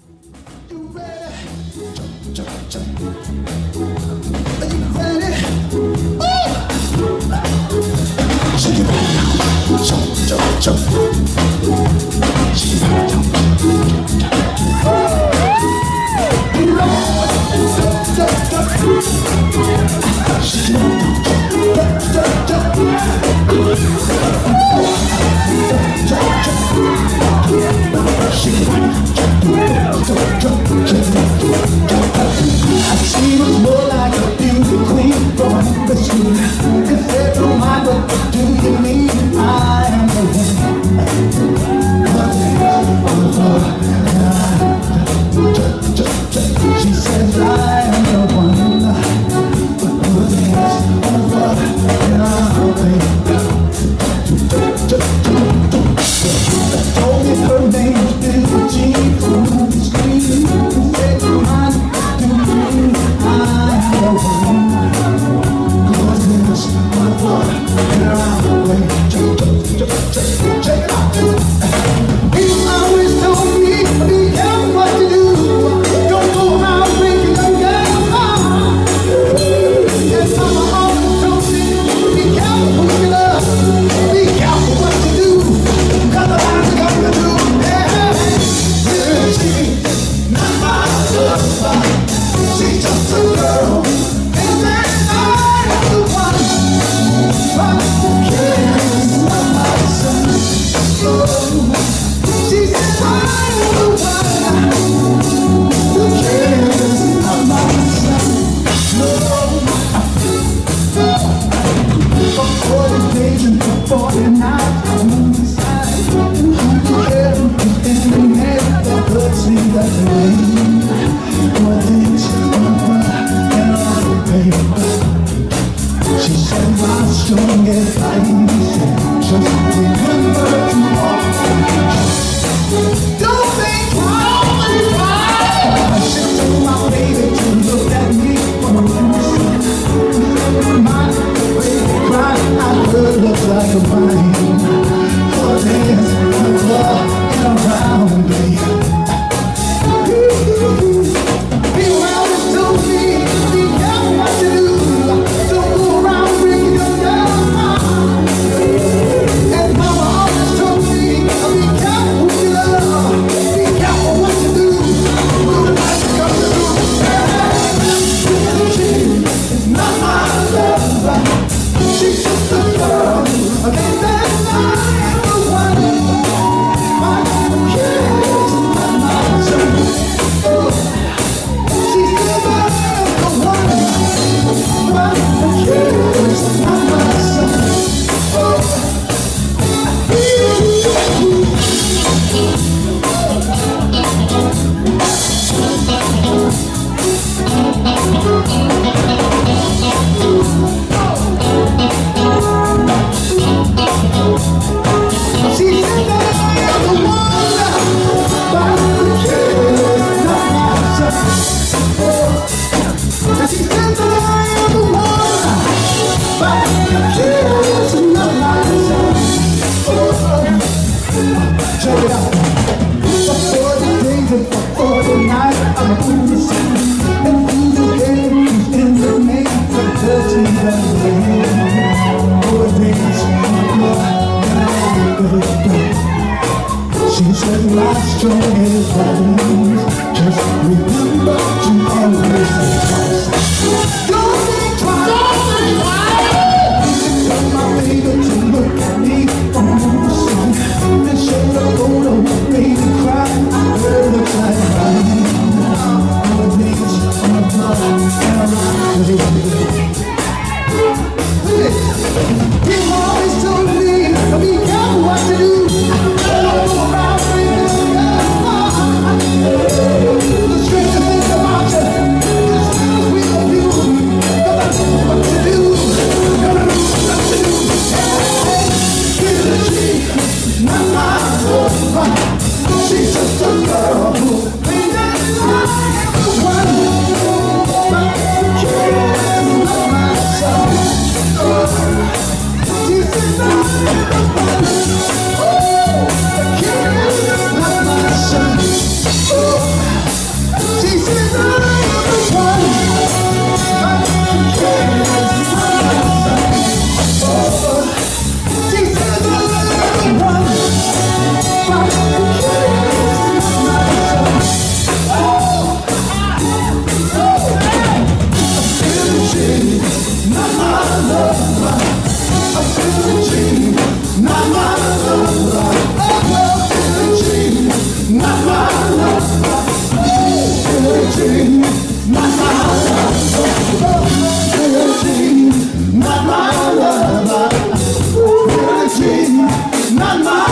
She was more like a beauty queen from the street. If they don't mind, what do you mean? I am the one. She says I am the one. But who is over and told me her name is Billie Jean from the movie screen. If they don't mind, what do you mean? I am the one. Cause there's one more and around the way. Check it out. People always told me, be careful what you do. Don't go around breaking your girl. Yes, mama always told me, be careful who you love. Be careful what you do. Cause the lines are coming through. Yeah, she's not my lover. She's just a girl. And then I am the one. But who cares? Not my son. She said I am the one. Who cares? Not my son. For 40 days and for 40 nights, I'm on the side. Who cares? In the head, the blood seems like the rain. What is and I baby. She said my strongest light. Just remember to walk. Don't think I should tell my baby to look at me from the my baby cry, I could look like a vine. For there's a love around me. People always told me, be careful what you do. Don't go around breaking your down. And mama always told me, be careful who you love. Be careful what you do. When the night comes through. She is not my lover. She's just a girl. And then I am the one. My kids, my son. She's the one. My kids, my son. She said that I am the one. My kids, not my son. She said that I am the one. My kids, not my son. Check it out. For 40 days and for 40 nights, I'm on the scene. And who's the game? Who's in the name? The dirty she said my strongest violins. Just remember to always say don't think twice. You should tell my baby to look at me from the sun. Then show the photo, baby cry. I heard it looks like mine. All the days on the blood and around the people always told me, be careful what you do. Don't go around breaking your heart. not mine.